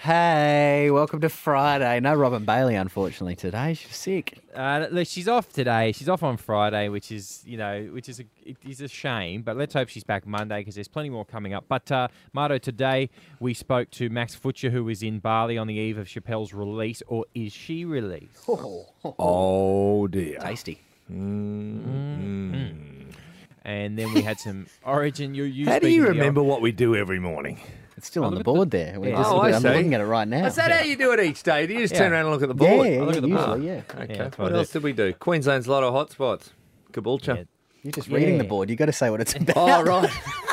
Hey, welcome to Friday. No Robin Bailey, unfortunately, today. She's sick. Look, she's off today. She's off on Friday, which is a shame. But let's hope she's back Monday because there's plenty more coming up. But Marto, today we spoke to Max Futcher, who was in Bali on the eve of Chappelle's release, or is she released? Oh dear. Tasty. And then we had some Origin. How do you remember what we do every morning? It's still on the board there. I'm see. looking at it right now. Is that how you do it each day? Do you just turn around and look at the board? Yeah, look at the usually, yeah. Okay. Yeah, What else did we do? Queensland's Lotto hotspots. Caboolture. Yeah. You're just reading the board. You've got to say what it's about. Oh, right.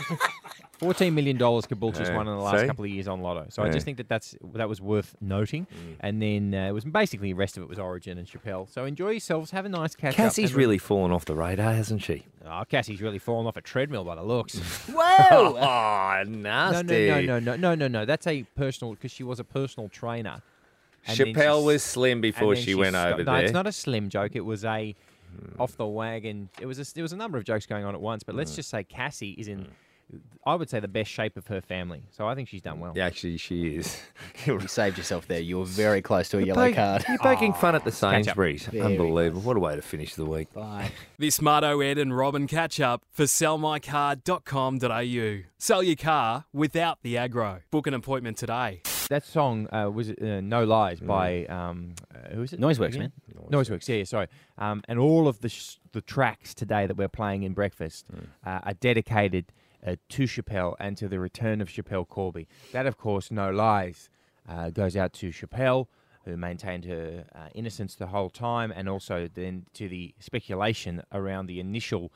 $14 million Caboolture's Yeah. won in the last See? couple of years on Lotto. So I Yeah. just think that was worth noting. And then it was basically the rest of it was Origin and Chappelle. So enjoy yourselves. Have a nice catch up. Cassie's And- really fallen off the radar, hasn't she? Oh, Cassie's really fallen off a treadmill by the looks. Whoa! Oh, nasty. No. That's a personal, because she was a personal trainer. And then Chappelle she- was slim and before then she went over No, there. it's not a slim joke. It was a off the wagon. There was a number of jokes going on at once. But let's just say Cassie is in, I would say, the best shape of her family. So I think she's done well. Yeah, actually, she is. You saved yourself there. You were very close to a yellow card. You're poking fun at the catch up. Sainsbury's. Very Unbelievable. What a way to finish the week. Bye. This Marto, Ed and Robin catch up for sellmycar.com.au. Sell your car without the aggro. Book an appointment today. That song was No Lies by who is it? Noiseworks, again? man. Noiseworks, yeah, sorry. And all of the tracks today that we're playing in Breakfast are dedicated to Chappelle and to the return of Chappelle Corby. That, of course, No Lies, goes out to Chappelle, who maintained her innocence the whole time, and also then to the speculation around the initial,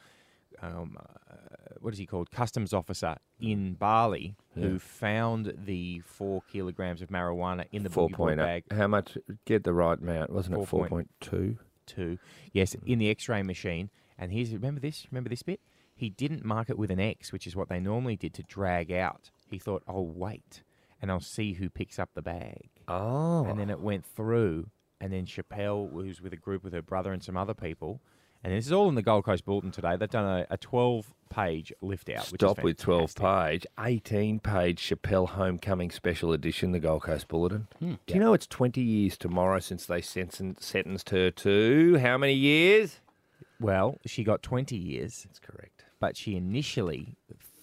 what is he called, customs officer in Bali, who found the 4 kilograms of marijuana in the boogie board 4.8. bag. How much? Get the right amount. Wasn't it 4.2? Yes, in the X-ray machine. And remember this bit? He didn't mark it with an X, which is what they normally did to drag out. He thought, I'll wait, and I'll see who picks up the bag. Oh. And then it went through, and then Chappelle was with a group with her brother and some other people. And this is all in the Gold Coast Bulletin today. They've done a 12-page lift-out. Stop with fantastic. 12-page, 18-page Chappelle Homecoming Special Edition, the Gold Coast Bulletin. Do you know it's 20 years tomorrow since they sentenced her to how many years? Well, she got 20 years. That's correct. But she initially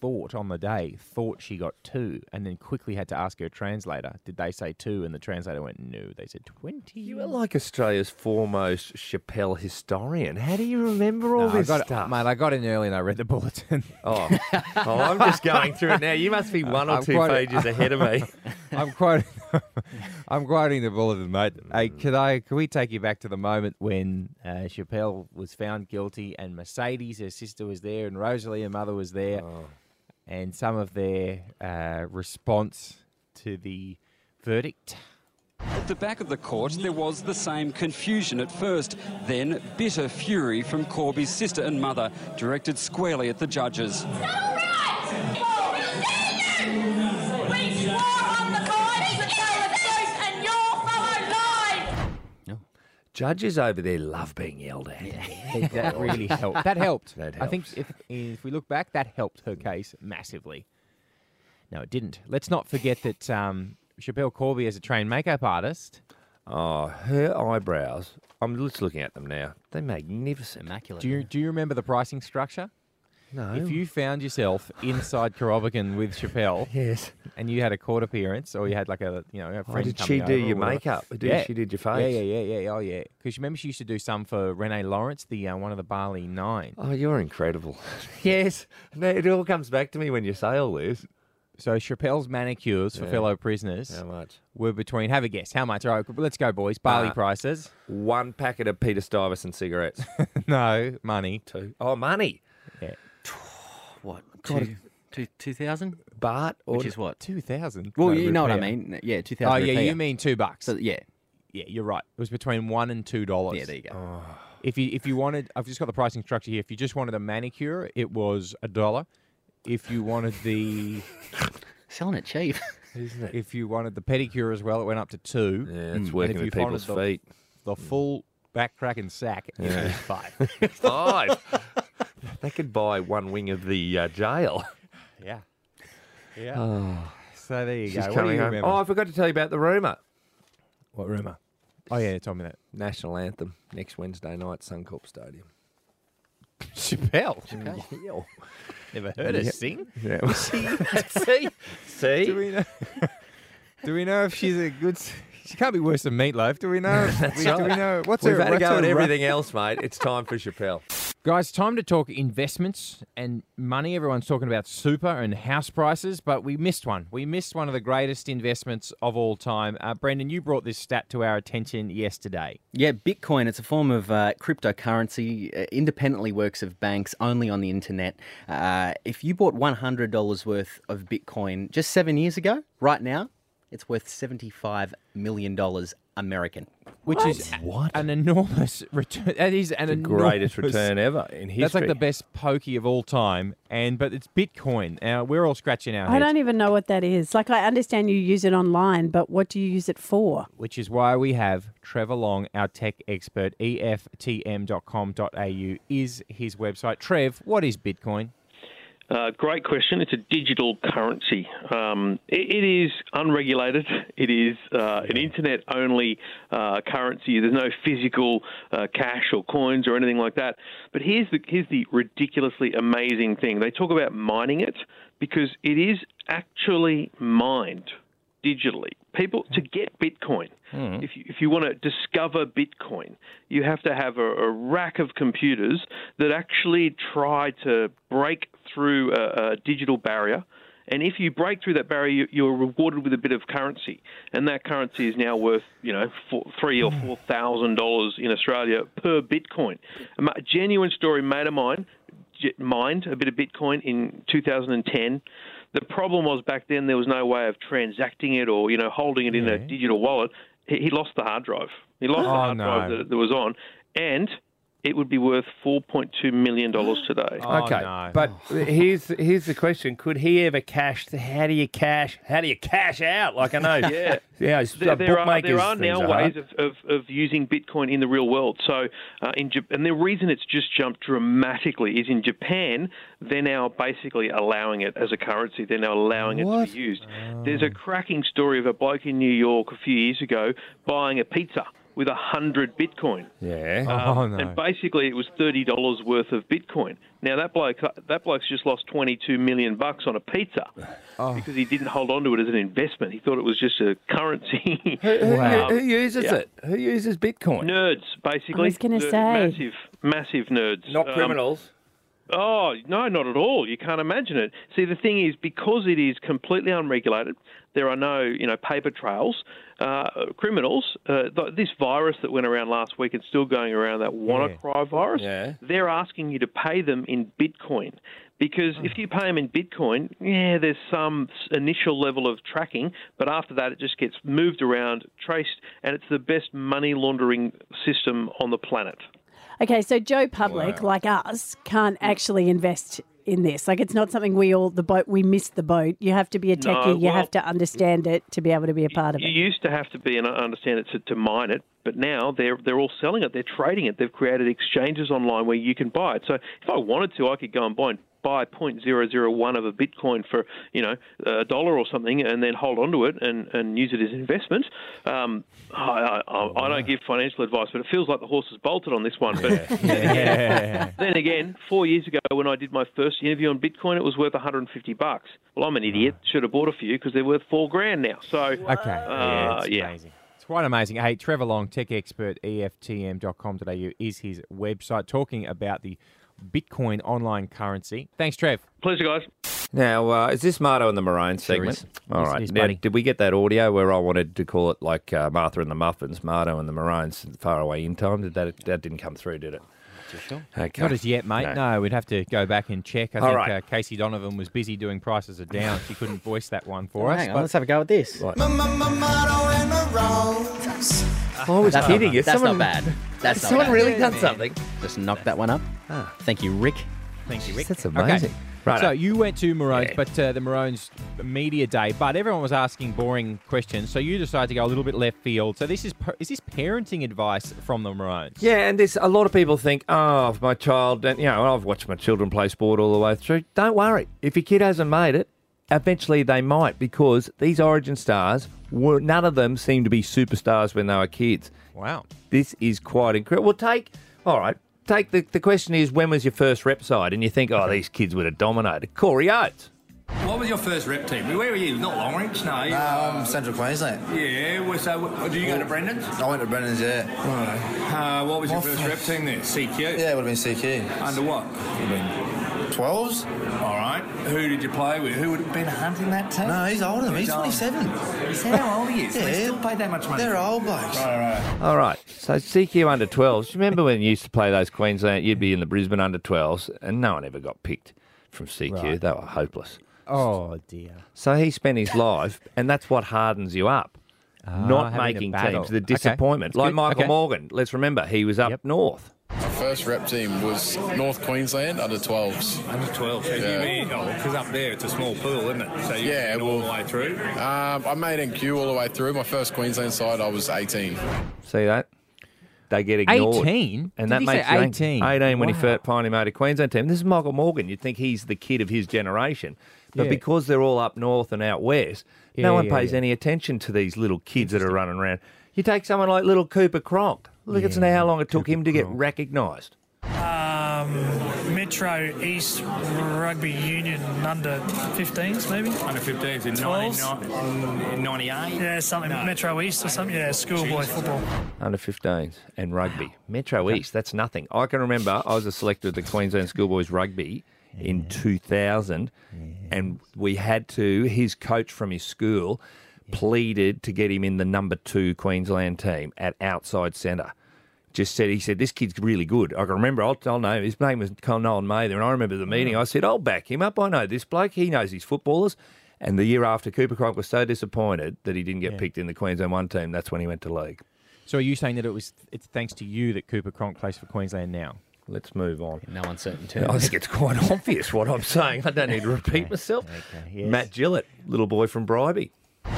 thought she got 2, and then quickly had to ask her translator, did they say 2? And the translator went, no, they said 20. You are like Australia's foremost Chappelle historian. How do you remember all this stuff? Mate, I got in early and I read the bulletin. Oh, I'm just going through it now. You must be one or I'm two quite- pages ahead of me. I'm quoting the bulletin, mate. Hey, can we take you back to the moment when Chappelle was found guilty and Mercedes, her sister, was there, and Rosalie, her mother, was there, and some of their response to the verdict. At the back of the court, there was the same confusion at first, then bitter fury from Corby's sister and mother, directed squarely at the judges. Judges over there love being yelled at. That really helped. That helped. That I think helps. if we look back, that helped her case massively. No, it didn't. Let's not forget that Chappelle Corby, as a trained makeup artist, Oh, her eyebrows. I'm just looking at them now. They're magnificent. Immaculate. do you remember the pricing structure? No. If you found yourself inside Carobbegan with Chappelle, Yes. and you had a court appearance, or you had like a Oh, friend did coming she do over or your whatever. makeup? She did your face? Yeah. Oh, yeah. Because remember she used to do some for Renee Lawrence, the one of the Bali 9. Oh, you're incredible. Yes. No, it all comes back to me when you say all this. So Chappelle's manicures for fellow prisoners How much? were between, have a guess, how much? All right, let's go, boys. Bali prices. 1 packet of Peter Stuyvesant cigarettes. No, money. 2. Oh, money. Yeah. What? God. 2,000? Baht or Which is what? 2,000. Well, No, you know what I rupiah. mean. Yeah, 2,000. Oh, yeah, rupiah. you mean $2. So, yeah. Yeah, you're right. It was between $1 and $2. Yeah, there you go. If you wanted, I've just got the pricing structure here. If you just wanted a manicure, it was $1. If you wanted the Selling it cheap. Isn't it? if you wanted the pedicure as well, it went up to $2. Yeah, it's And working if with you people's wanted feet. The full back crack and sack, it was $5. 5. They could buy one wing of the jail. Yeah. Yeah. Oh. So there you She's go. What do coming you home. remember? Oh, I forgot to tell you about the rumour. What rumour? Oh, yeah, tell me that. National anthem next Wednesday night, Suncorp Stadium. Chappelle. Yeah. Never heard her sing. Yeah. See? Do we know? Do we know if she's a good? She can't be worse than Meatloaf. Do we know? Do we know? What's We've her? had to what's go her at ru- everything else, mate. It's time for Chappelle. Guys, time to talk investments and money. Everyone's talking about super and house prices, but we missed one. We missed one of the greatest investments of all time. Brendan, you brought this stat to our attention yesterday. Yeah, Bitcoin, it's a form of cryptocurrency, independently works of banks, only on the internet. If you bought $100 worth of Bitcoin just 7 years ago, right now, it's worth $75 million American. Which is an enormous return. That is an The greatest return ever in history. That's like the best pokey of all time. But it's Bitcoin. Now, we're all scratching our heads. I don't even know what that is. Like, I understand you use it online, but what do you use it for? Which is why we have Trevor Long, our tech expert. EFTM.com.au is his website. Trev, what is Bitcoin? Great question. It's a digital currency. It is unregulated. It is an internet-only currency. There's no physical cash or coins or anything like that. But here's the ridiculously amazing thing. They talk about mining it because it is actually mined digitally. People, to get Bitcoin, if you want to discover Bitcoin, you have to have a rack of computers that actually try to break through a digital barrier. And if you break through that barrier, you're rewarded with a bit of currency, and that currency is now worth, $3,000 or $4,000 in Australia per Bitcoin. A genuine story, mate of mine mined a bit of Bitcoin in 2010. The problem was back then there was no way of transacting it or holding it in a digital wallet. He lost the hard drive. He lost the hard drive that was on, and it would be worth $4.2 million today. Okay, no. but here's the question: could he ever cash? How do you cash out? Like I know, yeah. There are now ways hard. of using Bitcoin in the real world. So, and the reason it's just jumped dramatically is in Japan, they're now basically allowing it as a currency. They're now allowing it to be used. There's a cracking story of a bloke in New York a few years ago buying a pizza with 100 Bitcoin. Yeah. And basically it was $30 worth of Bitcoin. Now that bloke's just lost $22 million on a pizza because he didn't hold on to it as an investment. He thought it was just a currency. Who uses it? Who uses Bitcoin? Nerds, basically. I was going to say. Massive nerds. Not criminals. Oh, no, not at all. You can't imagine it. See, the thing is, because it is completely unregulated, there are no, paper trails. Criminals, this virus that went around last week and still going around, that WannaCry virus, they're asking you to pay them in Bitcoin. Because if you pay them in Bitcoin, there's some initial level of tracking, but after that it just gets moved around, traced, and it's the best money laundering system on the planet. Okay, so Joe Public, like us, can't actually invest in this. Like, it's not something we missed the boat. You have to be a techie. You have to understand it to be able to be a part of it. You used to have to be and understand it to mine it, but now they're all selling it. They're trading it. They've created exchanges online where you can buy it. So if I wanted to, I could go and buy 0.001 of a Bitcoin for $1 or something, and then hold on to it and use it as an investment. I don't give financial advice, but it feels like the horse has bolted on this one. But then again, 4 years ago when I did my first interview on Bitcoin, it was worth $150. Well, I'm an idiot. Should have bought a few because they're worth $4,000 now. So it's amazing. It's quite amazing. Hey, Trevor Long, tech expert, EFTM.com.au is his website, talking about the Bitcoin online currency. Thanks, Trev. Pleasure, guys. Now, is this Marto and the Maroons segment? is. All Yes, right. it is, Now, buddy. did we get that audio where I wanted to call it like Martha and the Muffins, Marto and the Maroons, far away in time? That didn't come through, did it? Sure. Okay. Not as yet, mate. No, we'd have to go back and check. I All think right. Casey Donovan was busy doing Prices Are Down. She couldn't voice that one for us. Hang on, but- let's have a go at this. I was That's kidding. not, Is that's someone, not bad. That's not someone bad. really done something? Just knock that one up. Thank you, Rick. Thank you, Rick. That's amazing. Okay. Right. So you went to Maroons, Yeah. but the Maroons media day, but everyone was asking boring questions, so you decided to go a little bit left field. So is this parenting advice from the Maroons? Yeah, and a lot of people think, if my child, and I've watched my children play sport all the way through. Don't worry. If your kid hasn't made it, eventually they might, because these Origin stars, none of them seemed to be superstars when they were kids. Wow. This is quite incredible. Well, take the question is, when was your first rep side? And you think, these kids would have dominated. Corey Oates. What was your first rep team? Where were you? Not Longreach, no. Central Queensland. Yeah, so did you go to Brendan's? I went to Brendan's, yeah. Right. What was your first rep team there? CQ? Yeah, it would have been CQ. Under what? Would have been 12s. All right. Who did you play with? Who would have been hunting that team? No, he's older than me. He's 27. Is that how old he is? Yeah. They still pay that much money? They're old blokes. Right. All right. So CQ under 12s. Do you remember when you used to play those Queensland? You'd be in the Brisbane under 12s, and no one ever got picked from CQ. Right. They were hopeless. Oh, dear. So he spent his life, and that's what hardens you up. Not having a making battle. teams, the Okay. disappointment. That's Like good. Michael Okay. Morgan. Let's remember, he was up north. My first rep team was North Queensland under 12s. Under 12. So because up there it's a small pool, isn't it? So you went all the way through? I made NQ all the way through. My first Queensland side, I was 18. See that? They get ignored. 18? And Did that he makes say you 18? 18 when he Wow. finally made a Queensland team. This is Michael Morgan. You'd think he's the kid of his generation. But Yeah. because they're all up north and out west, no Yeah, one yeah, pays yeah. any attention to these little kids that are running around. You take someone like little Cooper Cronk. Look at how long it took him to get recognised. Metro East Rugby Union under 15s, maybe? Under 15s in 98? Yeah, something. No. Metro East or something. Yeah, schoolboy football. Under 15s and rugby. Metro East, that's nothing. I can remember I was a selector of the Queensland Schoolboys Rugby in 2000, and we had to, his coach from his school pleaded to get him in the number 2 Queensland team at outside centre. He said, this kid's really good. I can remember, I'll know, his name was Nolan Mather, and I remember the meeting. I said, I'll back him up. I know this bloke. He knows his footballers. And the year after, Cooper Cronk was so disappointed that he didn't get picked in the Queensland 1 team. That's when he went to league. So are you saying that it's thanks to you that Cooper Cronk plays for Queensland now? Let's move on. No uncertain terms. I think it's quite obvious what I'm saying. I don't need to repeat myself. Okay, yes. Matt Gillett, little boy from Bribey.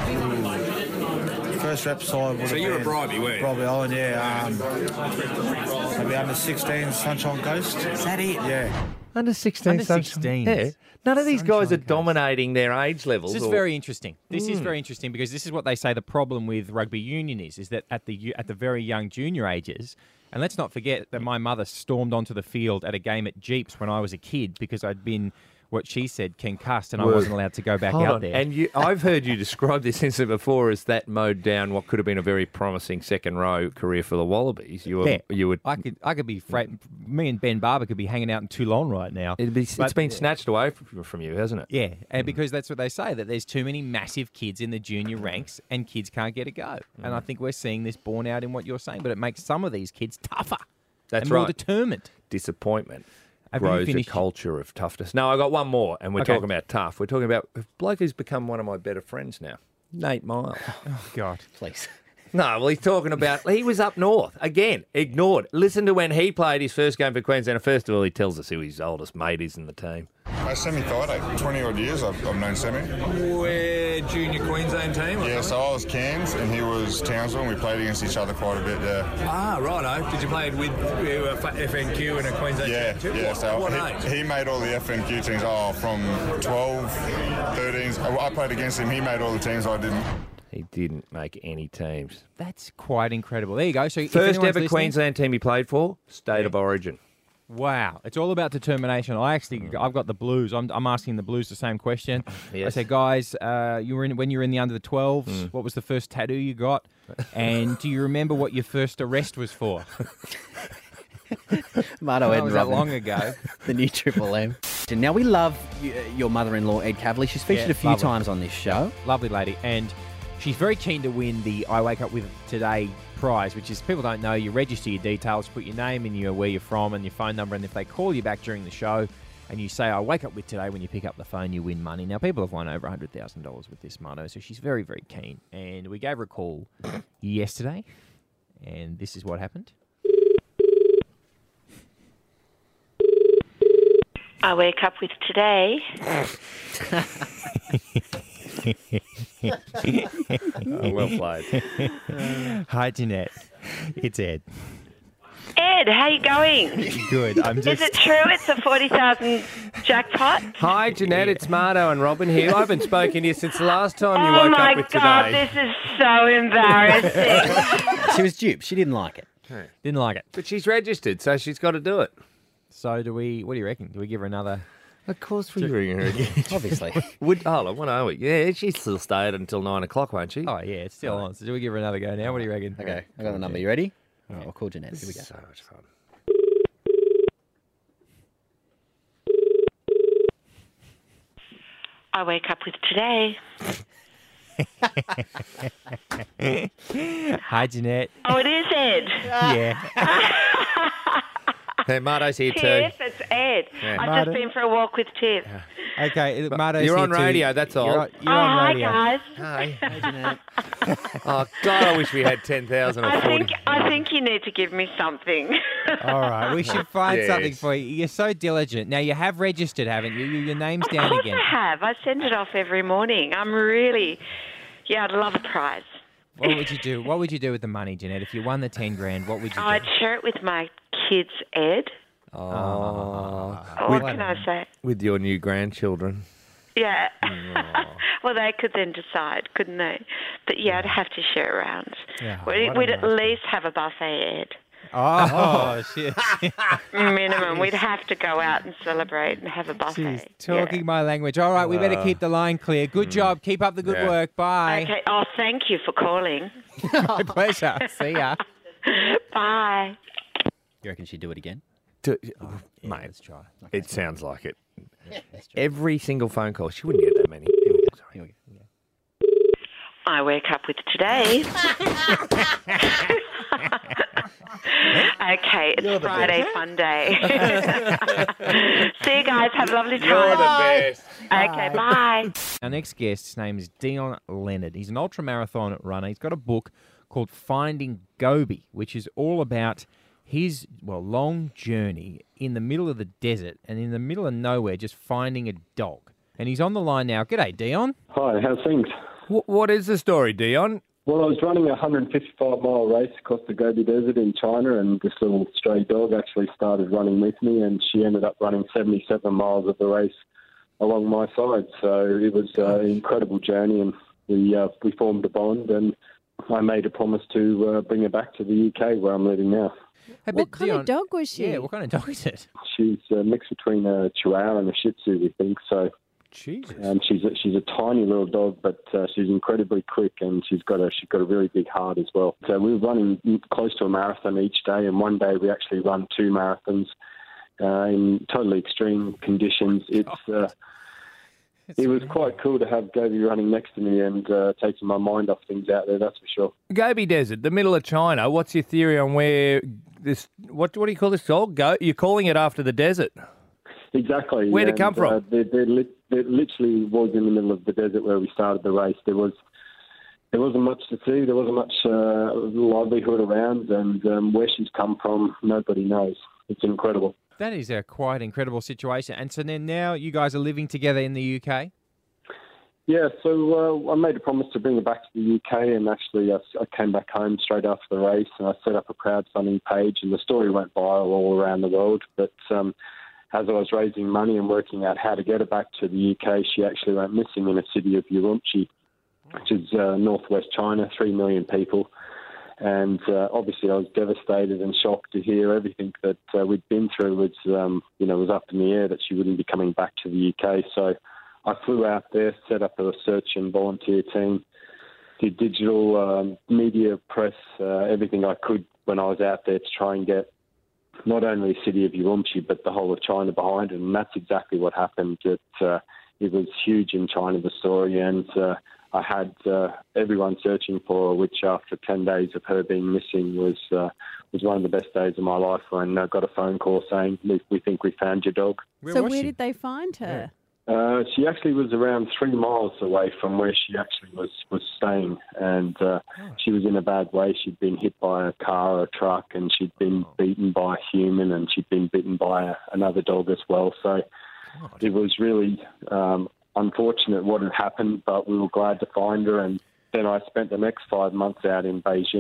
First rep side would So have you're a been Bribey, were you? Bribey Island, yeah. Maybe under 16 Sunshine Coast. Is that it? Yeah. Under 16. Under 16s. Yeah. None of these guys are Sunshine Coast. dominating their age levels. This is very interesting. This is very interesting because this is what they say the problem with rugby union is that at the very young junior ages, and let's not forget that my mother stormed onto the field at a game at Jeeps when I was a kid because I'd been, what she said, concussed, and I wasn't allowed to go back Hold out on. there. And I've heard you describe this incident before as that mowed down what could have been a very promising second row career for the Wallabies. You would. I could be me and Ben Barber could be hanging out in Toulon right now. It's been snatched away from you, hasn't it? Yeah, and because that's what they say, that there's too many massive kids in the junior ranks and kids can't get a go. And I think we're seeing this borne out in what you're saying, but it makes some of these kids tougher That's and more right. determined. Disappointment Have you grows a finished? culture of toughness. No, I got one more, and we're Okay. talking about tough. We're talking about a bloke who's become one of my better friends now, Nate Miles. Oh, God. Please. No, well, he's talking about, he was up north. Again, ignored. Listen to when he played his first game for Queensland. First of all, he tells us who his oldest mate is in the team. Semi Thaiday, 20 odd years I've known Semi. We're junior Queensland team? Yeah, so I was Cairns and he was Townsville and we played against each other quite a bit, yeah. Ah, righto. Did you play with FNQ and a Queensland Yeah, team too? yeah. So what age? he made all the FNQ teams, from 12, 13s. I played against him, he made all the teams, I didn't. He didn't make any teams. That's quite incredible. There you go. So if First anyone's ever listening- Queensland team he played for, State of Origin. Wow, it's all about determination. I've got the Blues. I'm asking the Blues the same question. Yes. I said, guys, when you were in the under the 12s, what was the first tattoo you got? And do you remember what your first arrest was for? Marto That Ed was that Robin, long ago. the new Triple M. Now, we love your mother-in-law, Ed Cavalier. She's featured Yeah, a few lovely. times on this show. Lovely lady, and she's very keen to win the I Wake Up With Today prize, which is, people don't know, you register your details, put your name and where you're from and your phone number, and if they call you back during the show and you say, I wake up with today, when you pick up the phone, you win money. Now, people have won over $100,000 with this motto, so she's very, very keen. And we gave her a call yesterday, and this is what happened. I wake up with today. Oh, well played. Hi, Jeanette. It's Ed. Ed, how you going? Good. Is it true it's a 40,000 jackpot? Hi, Jeanette. It's Marto and Robin here. I haven't spoken to you since the last time you Oh woke my up with God, today. this is so embarrassing. She was duped. She didn't like it. Didn't like it. But she's registered, so she's got to do it. So what do you reckon? Do we give her another? Of course we ring her again. Obviously. Hold on, what are we? Yeah, she'll still stay until 9 o'clock, won't she? Oh, yeah, it's still on. So do we give her another go now? What do you reckon? Okay, I got the number. You ready? All right, we'll call Jeanette. Here we go. So much fun. I wake up with today. Hi, Jeanette. Oh, it is Ed. Yeah. Hey, Marto's here too. Tiff, it's Ed. Yeah. I've Marto. just been for a walk with Tiff. Okay, Marto's You're here on too. radio, that's all. You're on Hi, radio. guys. Hi. Oh, God, I wish we had 10,000 or 40. I think you need to give me something. All right, we should find Yes. something for you. You're so diligent. Now, you have registered, haven't you? Your name's Of down course again. I have. I send it off every morning. I'm really, I'd love a prize. What would you do? What would you do with the money, Jeanette? If you won the 10 grand, what would you do? I'd share it with my kids, Ed. Oh. What can I say? With your new grandchildren. Yeah. Well, they could then decide, couldn't they? But yeah, I'd have to share around. Yeah, We'd at least have a buffet, Ed. Oh, shit. Minimum. We'd have to go out and celebrate and have a buffet. Talking my language. All right, we better keep the line clear. Good job. Keep up the good Yeah. work. Bye. Okay. Oh, thank you for calling. My pleasure. See ya. Bye. You reckon she'd do it again? Mate, let's try. it sounds like it. Every single phone call. She wouldn't get that many. Here we go. I wake up with today. Okay, it's Friday fun day. See you guys. Have a lovely time. You're the best. Okay, bye. Our next guest's name is Dion Leonard. He's an ultramarathon runner. He's got a book called Finding Gobi, which is all about his long journey in the middle of the desert and in the middle of nowhere, just finding a dog. And he's on the line now. G'day, Dion. Hi, how's things? What is the story, Dion? Well, I was running a 155-mile race across the Gobi Desert in China, and this little stray dog actually started running with me, and she ended up running 77 miles of the race along my side. So it was an incredible journey, and we formed a bond, and I made a promise to bring her back to the UK where I'm living now. Hey, What kind of dog was she? Yeah, what kind of dog is it? She's a mix between a Chihuahua and a Shih Tzu, we think. So Jesus. She's a tiny little dog, but she's incredibly quick, and she's got a really big heart as well. So we were running close to a marathon each day, and one day we actually run 2 marathons in totally extreme conditions. It was quite cool to have Gobi running next to me and taking my mind off things out there, that's for sure. Gobi Desert, the middle of China. What's your theory on where this? What do you call this dog? You're calling it after the desert. Exactly. Where'd it come from? There literally was in the middle of the desert where we started the race. There wasn't much to see. There wasn't much livelihood around, and where she's come from, nobody knows. It's incredible. That is a quite incredible situation. And so then now you guys are living together in the UK? Yeah, so I made a promise to bring her back to the UK, and actually I came back home straight after the race, and I set up a crowdfunding page, and the story went viral all around the world. But as I was raising money and working out how to get her back to the UK, she actually went missing in the city of Urumqi, which is northwest China, 3 million people. And obviously I was devastated and shocked to hear everything that we'd been through was up in the air, that she wouldn't be coming back to the UK. So I flew out there, set up a search and volunteer team, did digital media, press, everything I could when I was out there to try and get not only the city of Urumqi, but the whole of China behind it. And that's exactly what happened. It was huge in China, the story, and I had everyone searching for her, which after 10 days of her being missing was one of the best days of my life, when I got a phone call saying, we think we found your dog. Where did they find her? She actually was around 3 miles away from where she actually was staying, and she was in a bad way. She'd been hit by a car or a truck, and she'd been beaten by a human, and she'd been bitten by another dog as well. So it was really unfortunate what had happened, but we were glad to find her. And then I spent the next 5 months out in Beijing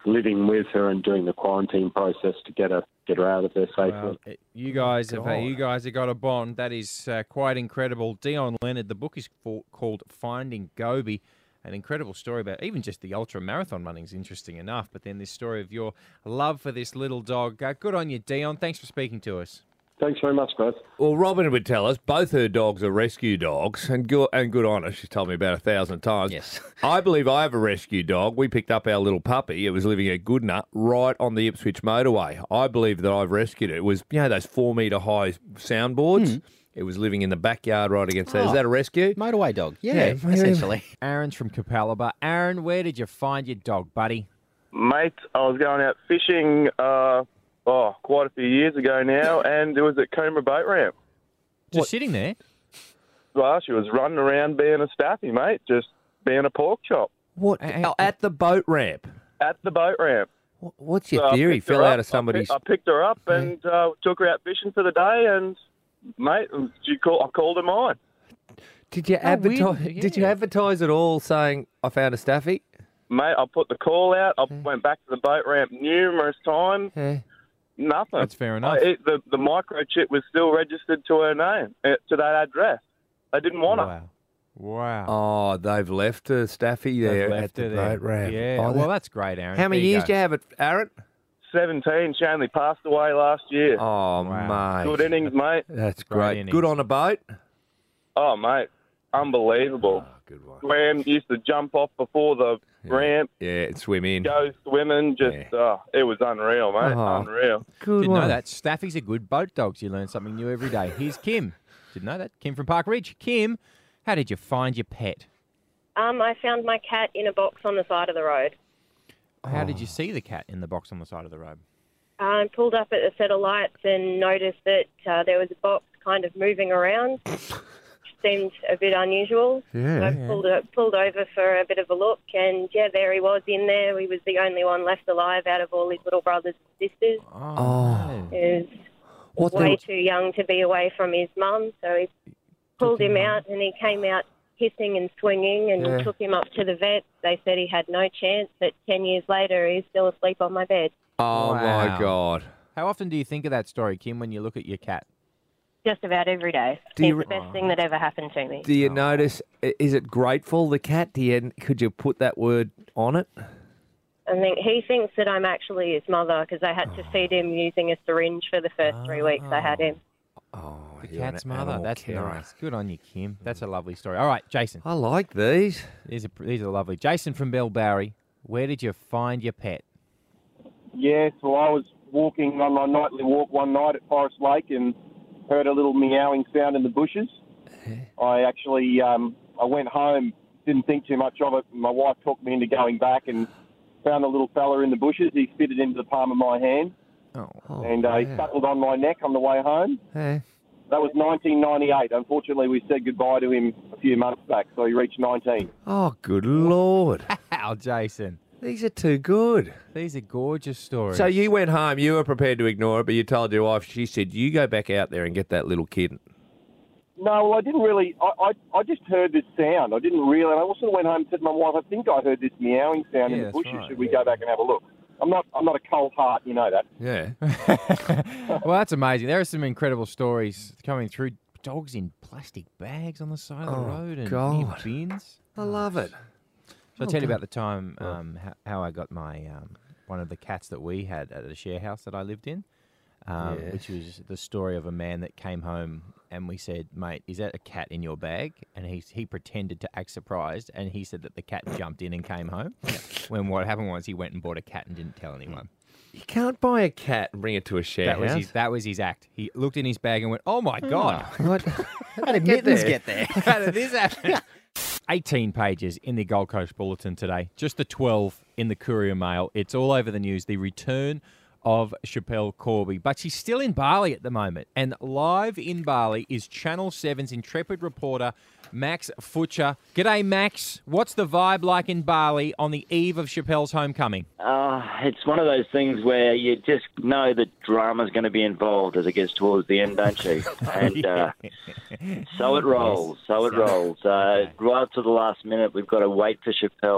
living with her and doing the quarantine process to get her out of there safely. Well, you guys have got a bond. That is quite incredible. Dion Leonard, the book is called Finding Gobi. An incredible story about even just the ultra marathon running is interesting enough, but then this story of your love for this little dog. Good on you, Dion. Thanks for speaking to us. Thanks very much, guys. Well, Robin would tell us both her dogs are rescue dogs, and good on her. She's told me about 1,000 times. Yes. I believe I have a rescue dog. We picked up our little puppy. It was living at Goodnut right on the Ipswich motorway. I believe that I've rescued it. It was, those 4 metre high soundboards. It was living in the backyard right against there. Is that a rescue? Motorway dog. Yeah, essentially. Aaron's from Capalaba. Aaron, where did you find your dog, buddy? Mate, I was going out fishing quite a few years ago now, and it was at Coomera Boat Ramp. Just sitting there? Well, she was running around being a staffy, mate, just being a pork chop. What? At the boat ramp? At the boat ramp. What's your theory? Fell out of somebody's... I picked her up and took her out fishing for the day, and, mate, I called her mine. Did you advertise at all saying, I found a staffy? Mate, I put the call out. I went back to the boat ramp numerous times. Nothing. That's fair enough. The microchip was still registered to her name, to that address. They didn't want her. Wow. Oh, they've left a staffy there at the boat ramp. Yeah. Oh, well, that's great, Aaron. How many years do you have it, Aaron? 17. She only passed away last year. Oh, mate. Good innings, mate. That's great. Good on a boat? Oh, mate. Unbelievable. Oh, good one. Swam, used to jump off before the ramp. Yeah, and swim in. Go swimming. It was unreal, mate. Unreal. Didn't know that. Staffies are good boat dogs. You learn something new every day. Here's Kim. Didn't know that. Kim from Park Ridge. Kim, how did you find your pet? I found my cat in a box on the side of the road. How did you see the cat in the box on the side of the road? I pulled up at a set of lights and noticed that there was a box kind of moving around. Seemed a bit unusual. Yeah. So I pulled over for a bit of a look, and there he was in there. He was the only one left alive out of all his little brothers and sisters. Oh. He was way too young to be away from his mum, so he pulled him out, and he came out hissing and swinging, and took him up to the vet. They said he had no chance, but 10 years later, he's still asleep on my bed. Oh, my God. How often do you think of that story, Kim, when you look at your cat? Just about every day. It's the best thing that ever happened to me. Do you notice, is it grateful, the cat? Could you put that word on it? I think he thinks that I'm actually his mother because I had to feed him using a syringe for the first 3 weeks I had him. Oh, the cat's mother. That's nice. Good on you, Kim. That's a lovely story. All right, Jason. I like these. These are lovely. Jason from Bellbarry, where did you find your pet? Yes, well, I was walking on my nightly walk one night at Forest Lake and heard a little meowing sound in the bushes. I actually, I went home, didn't think too much of it. My wife talked me into going back and found a little fella in the bushes. He fitted into the palm of my hand. And he suckled on my neck on the way home. That was 1998. Unfortunately, we said goodbye to him a few months back, so he reached 19. Oh, good Lord. Wow, Jason. These are too good. These are gorgeous stories. So you went home, you were prepared to ignore it, but you told your wife, she said, you go back out there and get that little kid. No, well, I didn't really. I just heard this sound. I didn't really. I also went home and said to my wife, I think I heard this meowing sound in the bushes. Right. Should we go back and have a look? I'm not a cold heart, you know that. Yeah. Well, that's amazing. There are some incredible stories coming through. Dogs in plastic bags on the side of the road and in bins. I love it. So I'll tell you about the time how I got my one of the cats that we had at a share house that I lived in, which was the story of a man that came home and we said, mate, is that a cat in your bag? And he pretended to act surprised and he said that the cat jumped in and came home. When what happened was he went and bought a cat and didn't tell anyone. You can't buy a cat and bring it to a share house. That was his act. He looked in his bag and went, oh my God. What? How did mittens get there? How did this happen? 18 pages in the Gold Coast Bulletin today. Just the 12 in the Courier Mail. It's all over the news. The return of Schapelle Corby. But she's still in Bali at the moment. And live in Bali is Channel 7's intrepid reporter, Max Futcher. G'day, Max. What's the vibe like in Bali on the eve of Schapelle's homecoming? It's one of those things where you just know that drama's going to be involved as it gets towards the end, don't you? And so it rolls. Right to the last minute, we've got to wait for Schapelle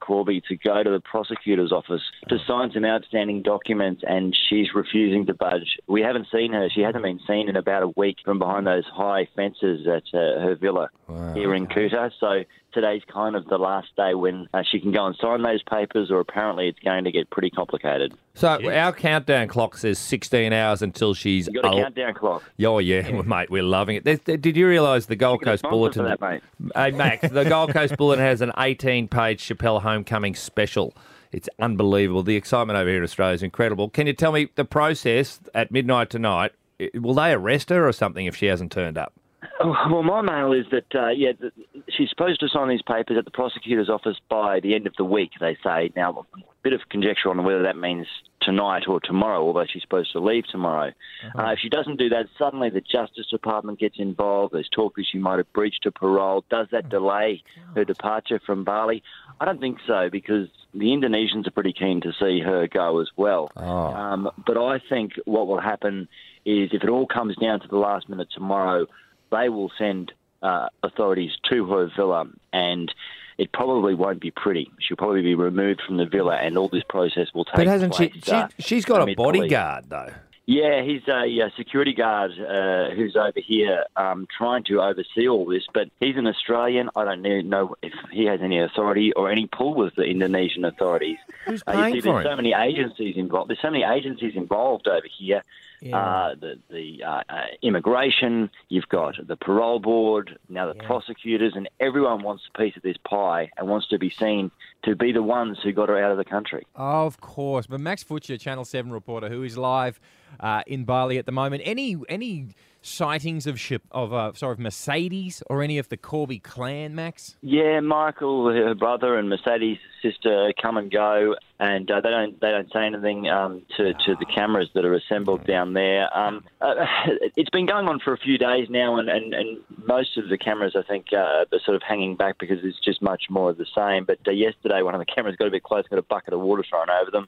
Corby to go to the prosecutor's office to sign some outstanding documents, and she's refusing to budge. We haven't seen her. She hasn't been seen in about a week from behind those high fences at her villa here in Kuta. So today's kind of the last day when she can go and sign those papers, or apparently it's going to get pretty complicated. So our countdown clock says 16 hours until she's... You've got a countdown clock. Oh, yeah, well, mate, we're loving it. Did you realise the Gold Coast Bulletin... For that, mate. Hey, Max, the Gold Coast Bulletin has an 18-page Chappelle Homecoming special. It's unbelievable. The excitement over here in Australia is incredible. Can you tell me the process at midnight tonight? Will they arrest her or something if she hasn't turned up? Well, my mail is that, she's supposed to sign these papers at the prosecutor's office by the end of the week, they say. Now, a bit of conjecture on whether that means tonight or tomorrow, although she's supposed to leave tomorrow. If she doesn't do that, suddenly the Justice Department gets involved. There's talk that she might have breached her parole. Does that delay her departure from Bali? I don't think so, because the Indonesians are pretty keen to see her go as well. But I think what will happen is, if it all comes down to the last minute tomorrow, they will send authorities to her villa, and it probably won't be pretty. She'll probably be removed from the villa, and all this process will take place. But hasn't she's got a bodyguard, though. Yeah, he's a security guard who's over here trying to oversee all this, but he's an Australian. I don't know if he has any authority or any pull with the Indonesian authorities. Who's paying for there's so many agencies involved. There's so many agencies involved over here. Yeah. The immigration, you've got the parole board, now the prosecutors, and everyone wants a piece of this pie and wants to be seen to be the ones who got her out of the country. Oh, of course. But Max Futcher, Channel 7 reporter, who is live in Bali at the moment, any sightings of Mercedes or any of the Corby clan, Max? Yeah, Michael, her brother, and Mercedes' sister come and go, and they don't say anything to the cameras that are assembled down there. It's been going on for a few days now, and most of the cameras, I think, are sort of hanging back because it's just much more of the same. But yesterday, one of the cameras got a bit close, got a bucket of water thrown over them.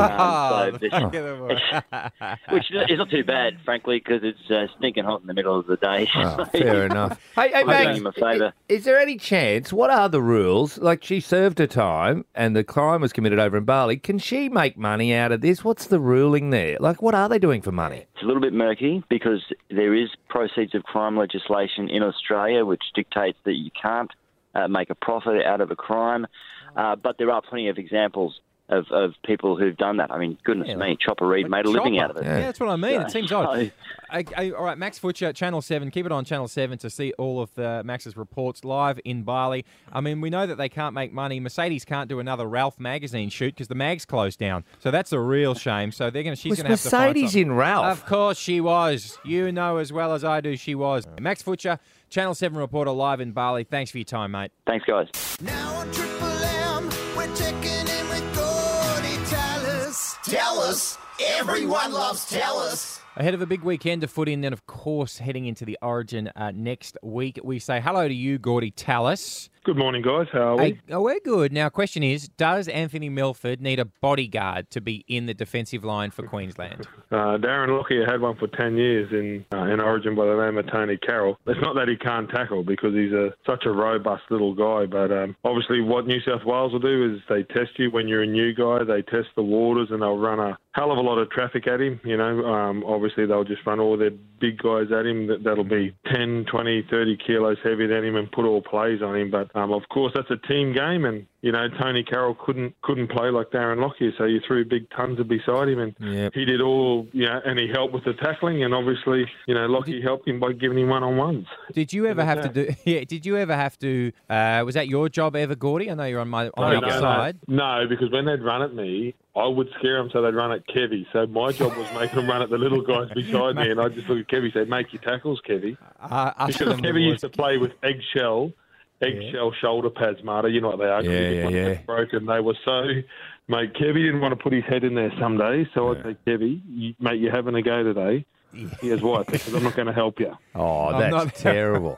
Which is not too bad, frankly, because it's stinking hot in the middle of the day. Fair enough. Hey, Max, is there any chance, what are the rules? Like, she served her time and the crime was committed over in Bali. Can she make money out of this? What's the ruling there? Like, what are they doing for money? It's a little bit murky because there is proceeds of crime legislation in Australia which dictates that you can't make a profit out of a crime. But there are plenty of examples of people who've done that. I mean, goodness me, Chopper Reed made a living out of it. Yeah, that's what I mean. It seems odd. All right, Max Futcher, Channel 7. Keep it on Channel 7 to see all of Max's reports live in Bali. I mean, we know that they can't make money. Mercedes can't do another Ralph magazine shoot because the mag's closed down. So that's a real shame. So she's going to have to find Mercedes in Ralph? Of course she was. You know as well as I do she was. Max Futcher, Channel 7 reporter live in Bali. Thanks for your time, mate. Thanks, guys. Now on Triple M, we're checking in with Gordy Tallis. Tell us. Everyone loves Tallis. Ahead of a big weekend of footy, and then, of course, heading into the Origin next week, we say hello to you, Gordy Tallis. Good morning, guys. How are we? We're good. Now, question is, does Anthony Milford need a bodyguard to be in the defensive line for Queensland? Darren Lockyer had one for 10 years in Origin by the name of Tony Carroll. It's not that he can't tackle because he's such a robust little guy, but obviously what New South Wales will do is they test you when you're a new guy. They test the waters and they'll run a hell of a lot of traffic at him. Obviously they'll just run all their big guys at him that'll be 10, 20, 30 kilos heavier than him and put all plays on him. But of course, that's a team game, and Tony Carroll couldn't play like Darren Lockyer, so you threw big tons beside him, and he did all, and he helped with the tackling, and obviously, Lockyer helped him by giving him one-on-ones. Did you ever have to do? Yeah. Did you ever have to? Was that your job ever, Gordy? I know you're on the other side. No, because when they'd run at me, I would scare them, so they'd run at Kevy. So my job was making them run at the little guys beside me, and I'd just look at Kevy and say, "Make your tackles, Kevy." Because Kevy used to play with eggshell shoulder pads, Marta. You know what they are. Yeah. Broken. They were so... Mate, Kevy didn't want to put his head in there some days, so I'd say, Kevy, mate, you're having a go today. Here's why, because I'm not going to help you. Oh, that's terrible.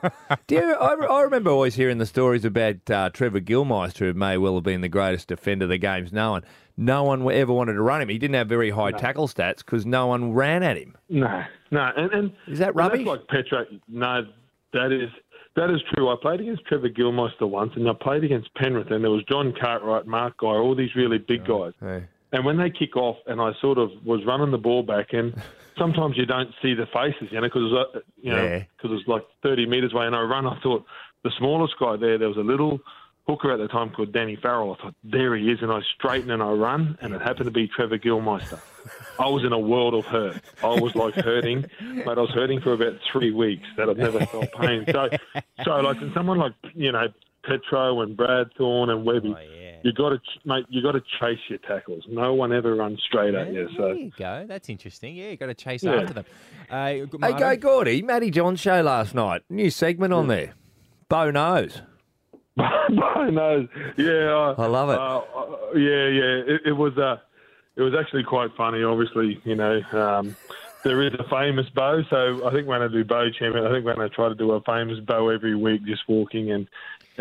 I remember always hearing the stories about Trevor Gilmeister, who may well have been the greatest defender the game's known. No one ever wanted to run him. He didn't have very high tackle stats because no one ran at him. No. And is that rubbish? That's like Petra. No, that is... That is true. I played against Trevor Gilmeister once, and I played against Penrith, and there was John Cartwright, Mark Guy, all these really big guys. Hey. And when they kick off, and I sort of was running the ball back, and sometimes you don't see the faces, because it's like 30 metres away, and I run. I thought the smallest guy there was a little hooker at the time called Danny Farrell. I thought, there he is, and I straighten and I run, and it happened to be Trevor Gilmeister. I was in a world of hurt. I was like hurting, but I was hurting for about 3 weeks that I've never felt pain. So like someone like, Petro and Brad Thorne and Webby, you got to chase your tackles. No one ever runs straight at you. So there you go. That's interesting. Yeah, you got to chase after them. Hey, go Gordy. Matty John's show last night. New segment on there. Bo knows. Bo knows. Yeah, I love it. It was actually quite funny. Obviously, there is a famous Bo. So I think when I do Bo champion, I think when I try to do a famous Bo every week, just walking and.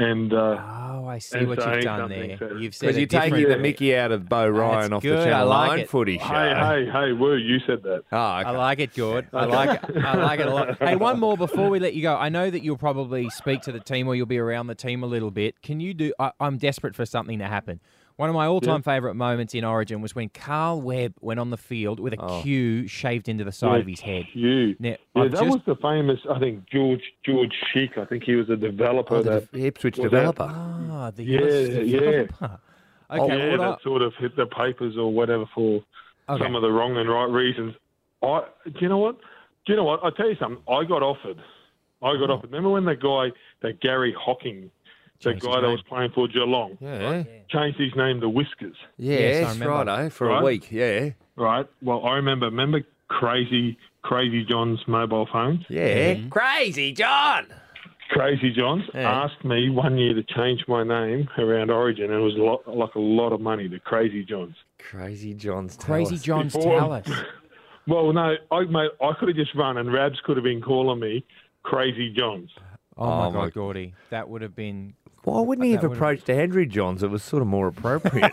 I see what you've done there. So. You've said because you're taking the Mickey out of Bo Ryan off the Channel 9 footy show. Hey, Woo, you said that. Oh, okay. I like it, Gord. I like it a lot. Hey, one more before we let you go. I know that you'll probably speak to the team or you'll be around the team a little bit. Can you do? I'm desperate for something to happen. One of my all-time favourite moments in Origin was when Carl Webb went on the field with a Q shaved into the side of his head. Q. Now, that was the famous, I think, George Schick. I think he was a developer. The Ipswich developer. The developer. Okay, that sort of hit the papers or whatever for some of the wrong and right reasons. Do you know what? I'll tell you something. I got offered. Remember when that Gary Hocking, the guy that was playing for Geelong, changed his name to Whiskers. Yes, righto, for a week, Right. Well, I remember Crazy John's mobile phones? Yeah. Crazy John! Crazy John's asked me one year to change my name around Origin, and it was a lot of money, the Crazy Johns. Crazy John's Tallis. Well, no, I could have just run, and Rabs could have been calling me Crazy Johns. Oh, my God, Gordy. That would have been... Why wouldn't he have approached Andrew Johns? It was sort of more appropriate.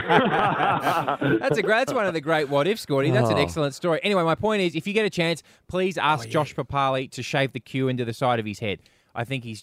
That's one of the great what-ifs, Gordy. That's an excellent story. Anyway, my point is, if you get a chance, please ask Josh Papali to shave the Q into the side of his head. I think he's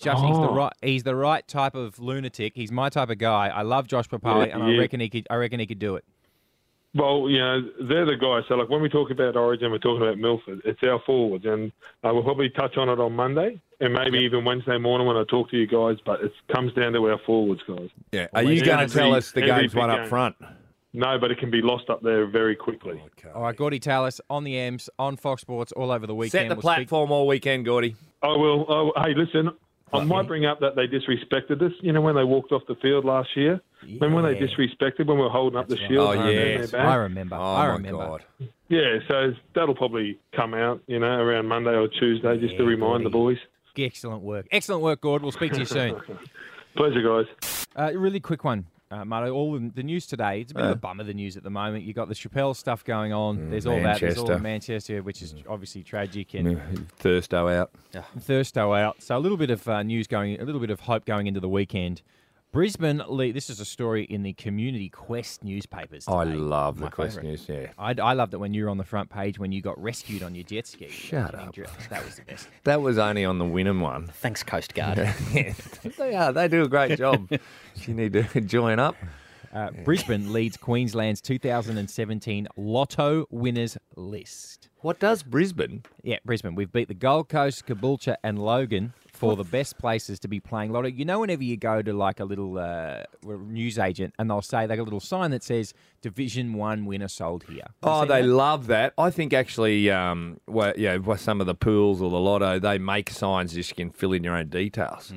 the right type of lunatic. He's my type of guy. I love Josh Papali, and I reckon he could do it. Well, they're the guys. So, like, when we talk about Origin, we're talking about Milford. It's our forwards, and we'll probably touch on it on Monday, and maybe even Wednesday morning when I talk to you guys. But it comes down to our forwards, guys. Yeah. Are you going to tell us the game's one up front? No, but it can be lost up there very quickly. Okay. All right, Gordy Tallis on the M's, on Fox Sports, all over the weekend. Set the platform all weekend, Gordy. I will. Hey, listen, I might bring up that they disrespected us. When they walked off the field last year? Remember when they disrespected when we were holding up the shield? Oh, yes. I remember. Oh, my God. Yeah, so that'll probably come out, around Monday or Tuesday, just to remind the boys. Excellent work, Gord. We'll speak to you soon. Pleasure, guys. Really quick one. Marto, all the news today, it's a bit of a bummer, the news at the moment. You've got the Chappelle stuff going on. There's all that. There's all the Manchester, which is obviously tragic. And Thursto out. Thursto out. So a little bit of news going, a little bit of hope going into the weekend. Brisbane, this is a story in the Community Quest newspapers today. I love the Quest news, I loved it when you were on the front page when you got rescued on your jet ski. Shut up. That was the best. That was only on the Wynnum one. Thanks, Coast Guard. They are. They do a great job. You need to join up. Brisbane leads Queensland's 2017 Lotto winners list. What does Brisbane? Yeah, Brisbane. We've beat the Gold Coast, Caboolture and Logan for the best places to be playing Lotto. Whenever you go to like a little news agent and they'll say, they got a little sign that says Division 1 winner sold here. They love that. I think actually, some of the pools or the Lotto, they make signs just you can fill in your own details.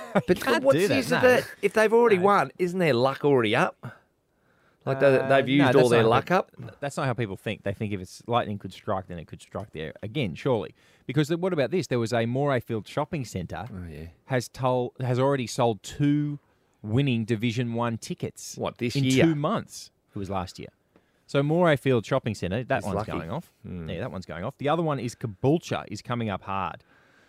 But what's this? If they've already won, isn't their luck already up? Like they've used all their luck up? That's not how people think. They think if it's lightning could strike, then it could strike there again, surely. Because what about this? There was a Morayfield shopping centre has already sold 2 winning Division 1 tickets. What, this in year? In 2 months. It was last year. So Morayfield shopping centre, that one's lucky. going off. Yeah, that one's going off. The other one is Caboolture is coming up hard.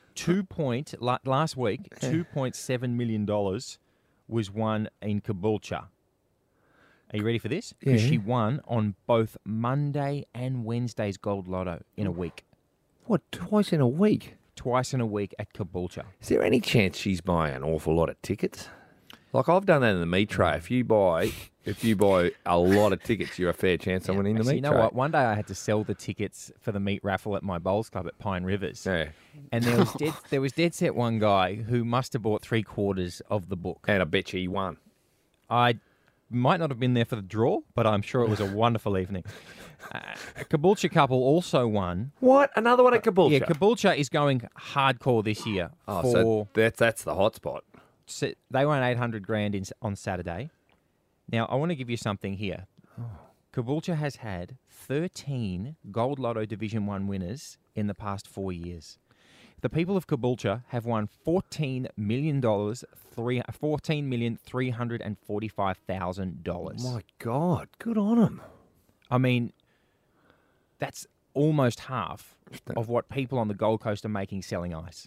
Last week, $2.7 million was won in Caboolture. Are you ready for this? Because she won on both Monday and Wednesday's Gold Lotto in a week. What, twice in a week? twice in a week at Caboolture. Is there any chance she's buying an awful lot of tickets? Like I've done that in the meat tray. If you buy a lot of tickets, you're a fair chance of winning the meat You know tray. what? One day I had to sell the tickets for the meat raffle at my bowls club at Pine Rivers. Yeah. And there was dead set one guy who must have bought 3/4 of the book. And I bet you he won. I might not have been there for the draw, but I'm sure it was a wonderful evening. A Caboolture couple also won. What? Another one at Caboolture? Yeah, Caboolture is going hardcore this year. So that's the hot spot. They won $800,000 on Saturday. Now, I want to give you something here. Caboolture has had 13 Gold Lotto Division 1 winners in the past 4 years. The people of Caboolture have won $14,345,000. My God, good on them. I mean, that's almost half of what people on the Gold Coast are making selling ice.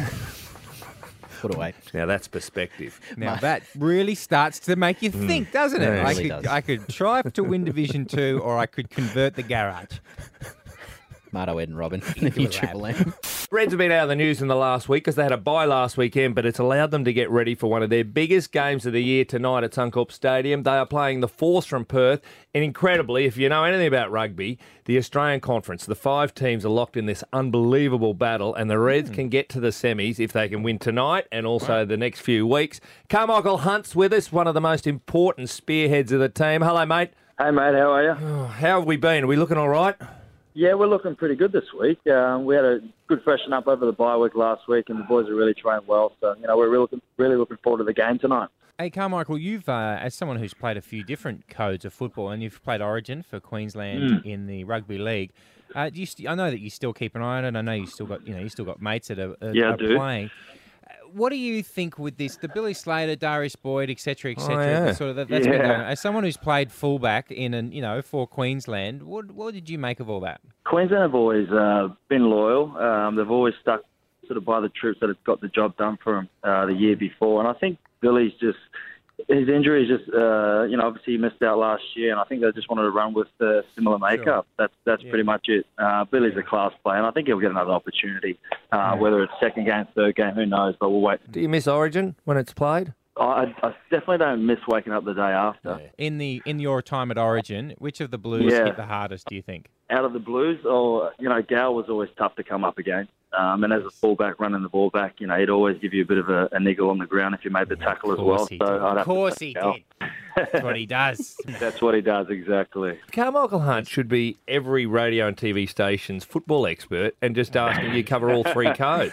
Put away. Now that's perspective. Now that really starts to make you think, doesn't it? Yeah, it really I could try to win Division 2 or I could convert the garage. Marto, Ed and Robin, the new Triple M. Reds have been out of the news in the last week because they had a bye last weekend, but it's allowed them to get ready for one of their biggest games of the year tonight at Suncorp Stadium. They are playing the Force from Perth, and incredibly, if you know anything about rugby, the Australian Conference, the 5 teams are locked in this unbelievable battle, and the Reds can get to the semis if they can win tonight and also the next few weeks. Carmichael Hunt's with us, one of the most important spearheads of the team. Hello, mate. Hey, mate, how are you? How have we been? Are we looking all right? Yeah, we're looking pretty good this week. We had a good freshen up over the bye week last week, and the boys are really trained well. So, we're really looking forward to the game tonight. Hey, Carmichael, you've, as someone who's played a few different codes of football, and you've played Origin for Queensland in the Rugby League. I know that you still keep an eye on it. I know you still got, mates that are playing. What do you think with this? The Billy Slater, Darius Boyd, etc., etc. That's been going on. As someone who's played fullback for Queensland, what did you make of all that? Queensland have always been loyal. They've always stuck sort of by the troops that have got the job done for them the year before. And I think Billy's his injury is just, obviously he missed out last year, and I think they just wanted to run with a similar makeup. Sure. That's pretty much it. Billy's a class player, and I think he'll get another opportunity, whether it's second game, third game, who knows, but we'll wait. Do you miss Origin when it's played? I definitely don't miss waking up the day after. In your time at Origin, which of the Blues hit the hardest, do you think? Out of the Blues, Gal was always tough to come up against. And as a fullback running the ball back, he'd always give you a bit of a niggle on the ground if you made the tackle as well. Of course he did. That's what he does. That's what he does, exactly. Carmichael Hunt should be every radio and TV station's football expert and just asking you cover all 3 codes.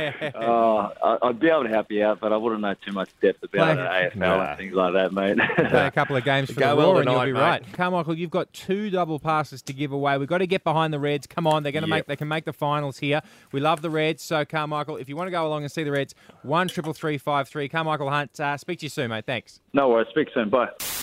I'd be able to help you out, but I wouldn't know too much depth about AFL and things like that, mate. Play a couple of games for the Roar and you'll be right. Carmichael, you've got 2 double passes to give away. We've got to get behind the Reds. Come on, they can make the finals here. We love the Reds, so Carmichael, if you want to go along and see the Reds, 1-333-53. Carmichael Hunt, speak to you soon, mate. Thanks. No worries. Speak soon. Bye.